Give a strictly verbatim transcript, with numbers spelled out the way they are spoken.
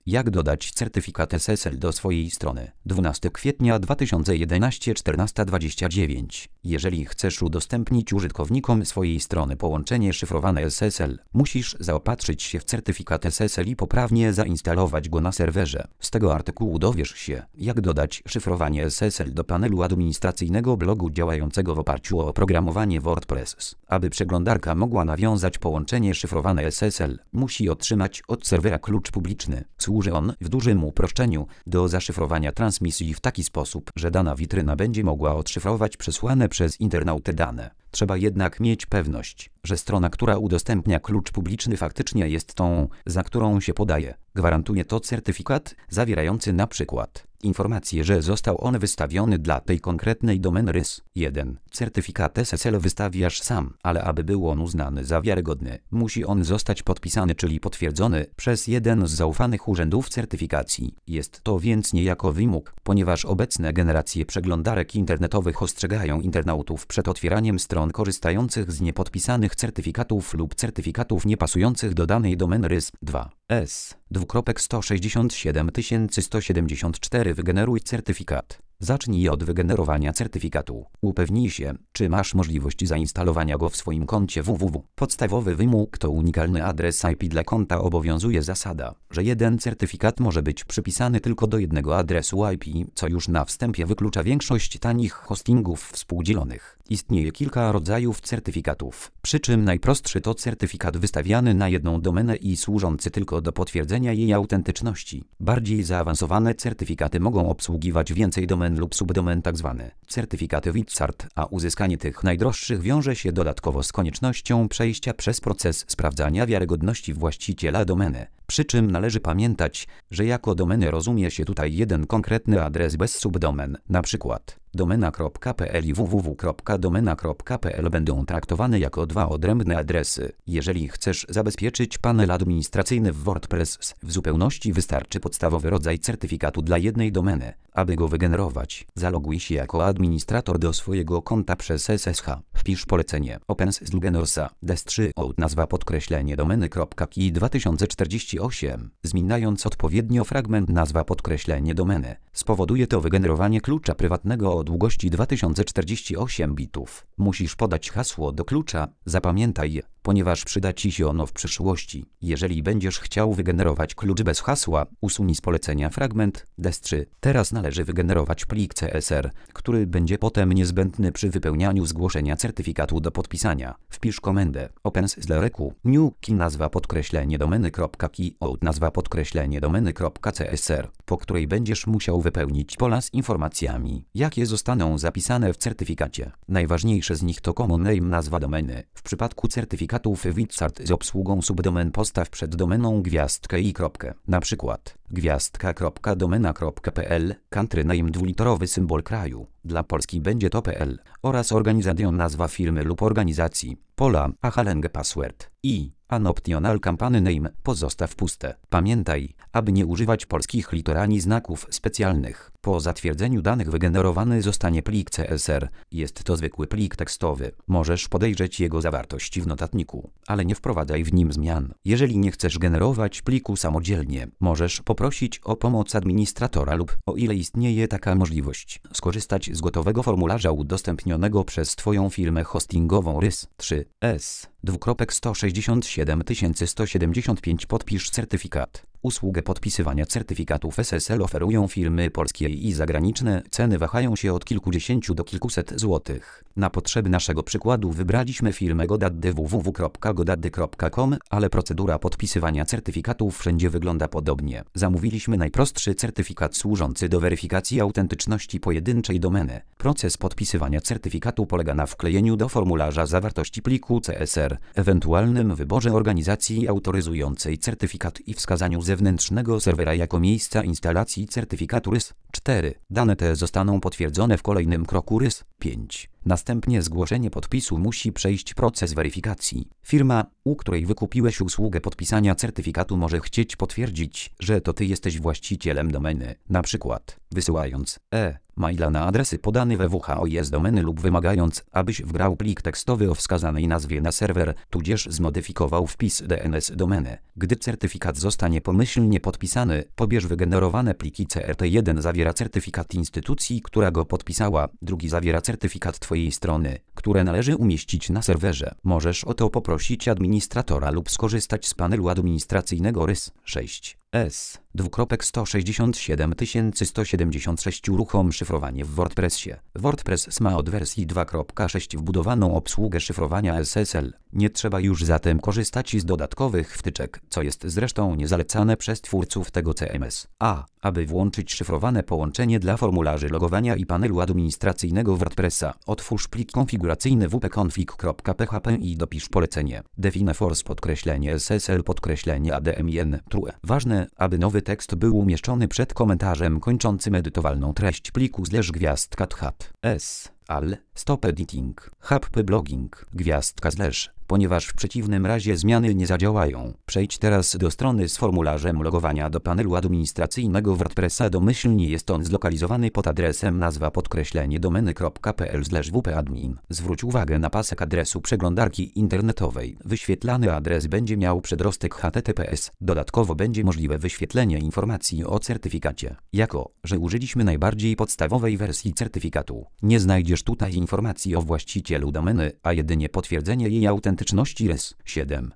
Jak dodać certyfikat S S L do swojej strony? dwunastego kwietnia dwa tysiące jedenastego, czternasta dwadzieścia dziewięć. Jeżeli chcesz udostępnić użytkownikom swojej strony połączenie szyfrowane S S L, musisz zaopatrzyć się w certyfikat S S L i poprawnie zainstalować go na serwerze. Z tego artykułu dowiesz się, jak dodać szyfrowanie S S L do panelu administracyjnego blogu działającego w oparciu o oprogramowanie WordPress. Aby przeglądarka mogła nawiązać połączenie szyfrowane S S L, musi otrzymać od serwera klucz publiczny. Służy on, w dużym uproszczeniu, do zaszyfrowania transmisji w taki sposób, że dana witryna będzie mogła odszyfrować przesłane przez internautę dane. Trzeba jednak mieć pewność, że strona, która udostępnia klucz publiczny, faktycznie jest tą, za którą się podaje. Gwarantuje to certyfikat zawierający na przykład informację, że został on wystawiony dla tej konkretnej domeny rys. jeden. Certyfikat S S L wystawiasz sam, ale aby był on uznany za wiarygodny, musi on zostać podpisany, czyli potwierdzony przez jeden z zaufanych urzędów certyfikacji. Jest to więc niejako wymóg, ponieważ obecne generacje przeglądarek internetowych ostrzegają internautów przed otwieraniem stron korzystających z niepodpisanych certyfikatów lub certyfikatów niepasujących do danej domeny rys. dwa. S. Dwukropek sto sześćdziesiąt siedem tysięcy sto siedemdziesiąt cztery. Wygeneruj certyfikat. Zacznij od wygenerowania certyfikatu. Upewnij się, czy masz możliwość zainstalowania go w swoim koncie www. Podstawowy wymóg to unikalny adres I P dla konta. Obowiązuje zasada, że jeden certyfikat może być przypisany tylko do jednego adresu I P, co już na wstępie wyklucza większość tanich hostingów współdzielonych. Istnieje kilka rodzajów certyfikatów, przy czym najprostszy to certyfikat wystawiany na jedną domenę i służący tylko do potwierdzenia jej autentyczności. Bardziej zaawansowane certyfikaty mogą obsługiwać więcej domen lub subdomen, tzw. certyfikaty Wizard, a uzyskanie tych najdroższych wiąże się dodatkowo z koniecznością przejścia przez proces sprawdzania wiarygodności właściciela domeny. Przy czym należy pamiętać, że jako domeny rozumie się tutaj jeden konkretny adres bez subdomen, na przykład domena.pl i www.domena.pl będą traktowane jako dwa odrębne adresy. Jeżeli chcesz zabezpieczyć panel administracyjny w WordPress w zupełności, wystarczy podstawowy rodzaj certyfikatu dla jednej domeny. Aby go wygenerować, zaloguj się jako administrator do swojego konta przez S S H. Wpisz polecenie OpenSSL D S trzy out nazwa podkreślenie domeny.key dwa tysiące czterdzieści osiem, zmieniając odpowiednio fragment nazwa podkreślenie domeny. Spowoduje to wygenerowanie klucza prywatnego o długości dwa tysiące czterdzieści osiem bitów. Musisz podać hasło do klucza, zapamiętaj je, ponieważ przyda Ci się ono w przyszłości. Jeżeli będziesz chciał wygenerować klucz bez hasła, usuń z polecenia fragment D S trzy. Teraz należy wygenerować plik C S R, który będzie potem niezbędny przy wypełnianiu zgłoszenia certyfikatu do podpisania. Wpisz komendę OpenSSL new key nazwa podkreślenie domeny.key out nazwa podkreślenie domeny.csr, po której będziesz musiał wypełnić pola z informacjami, jakie zostaną zapisane w certyfikacie. Najważniejsze z nich to common name nazwa domeny. W przypadku certyfikatów Wizard z obsługą subdomen postaw przed domeną gwiazdkę i kropkę. Na przykład gwiazdka.domena.pl, country name dwuliterowy symbol kraju, dla Polski będzie to P L, oraz organization nazwa firmy lub organizacji, pola a haleng password i an optional company name pozostaw puste. Pamiętaj, aby nie używać polskich liter ani znaków specjalnych. Po zatwierdzeniu danych wygenerowany zostanie plik C S R. Jest to zwykły plik tekstowy. Możesz podejrzeć jego zawartość w notatniku, ale nie wprowadzaj w nim zmian. Jeżeli nie chcesz generować pliku samodzielnie, możesz poprosić o pomoc administratora lub, o ile istnieje taka możliwość, skorzystać z gotowego formularza udostępnionego przez Twoją firmę hostingową rys. trzy S. Dwukropek sto sześćdziesiąt siedem tysięcy sto siedemdziesiąt pięć. Podpisz certyfikat. Usługę podpisywania certyfikatów S S L oferują firmy polskie i zagraniczne. Ceny wahają się od kilkudziesięciu do kilkuset złotych. Na potrzeby naszego przykładu wybraliśmy firmę Godaddy www kropka godaddy kropka com, ale procedura podpisywania certyfikatów wszędzie wygląda podobnie. Zamówiliśmy najprostszy certyfikat służący do weryfikacji autentyczności pojedynczej domeny. Proces podpisywania certyfikatu polega na wklejeniu do formularza zawartości pliku C S R, ewentualnym wyborze organizacji autoryzującej certyfikat i wskazaniu zewnętrznego serwera jako miejsca instalacji certyfikatu rys. cztery. Dane te zostaną potwierdzone w kolejnym kroku rys. pięć. Następnie zgłoszenie podpisu musi przejść proces weryfikacji. Firma, u której wykupiłeś usługę podpisania certyfikatu, może chcieć potwierdzić, że to ty jesteś właścicielem domeny, na przykład wysyłając e-maila na adresy podane we W H O I z domeny lub wymagając, abyś wgrał plik tekstowy o wskazanej nazwie na serwer, tudzież zmodyfikował wpis D N S domeny. Gdy certyfikat zostanie pomyślnie podpisany, pobierz wygenerowane pliki. C R T jeden zawiera certyfikat instytucji, która go podpisała, drugi zawiera certyfikat twojej strony, które należy umieścić na serwerze. Możesz o to poprosić administratora lub skorzystać z panelu administracyjnego R Y S sześć S dwukropek sto sześćdziesiąt siedem tysięcy sto siedemdziesiąt sześć uruchom szyfrowanie w WordPressie. WordPress ma od wersji dwa kropka sześć wbudowaną obsługę szyfrowania S S L. Nie trzeba już zatem korzystać z dodatkowych wtyczek, co jest zresztą niezalecane przez twórców tego C M S. A, aby włączyć szyfrowane połączenie dla formularzy logowania i panelu administracyjnego WordPressa, otwórz plik konfiguracyjny w p config kropka p h p i dopisz polecenie define force podkreślenie S S L podkreślenie admin true. Ważne, aby nowy tekst był umieszczony przed komentarzem kończącym edytowalną treść pliku slash gwiazdka tchat s al stop editing happy blogging gwiazdka slash. Ponieważ w przeciwnym razie zmiany nie zadziałają. Przejdź teraz do strony z formularzem logowania do panelu administracyjnego WordPressa. Domyślnie jest on zlokalizowany pod adresem nazwa podkreślenie domeny.pl slash wpadmin. Zwróć uwagę na pasek adresu przeglądarki internetowej. Wyświetlany adres będzie miał przedrostek H T T P S. Dodatkowo będzie możliwe wyświetlenie informacji o certyfikacie. Jako, że użyliśmy najbardziej podstawowej wersji certyfikatu, nie znajdziesz tutaj informacji o właścicielu domeny, a jedynie potwierdzenie jej autentyczności. R Y S siedem